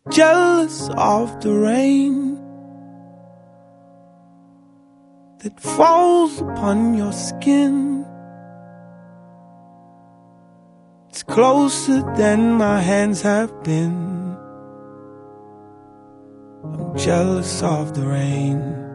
jealous of the rain that falls upon your skin. It's closer than my hands have been. I'm jealous of the rain.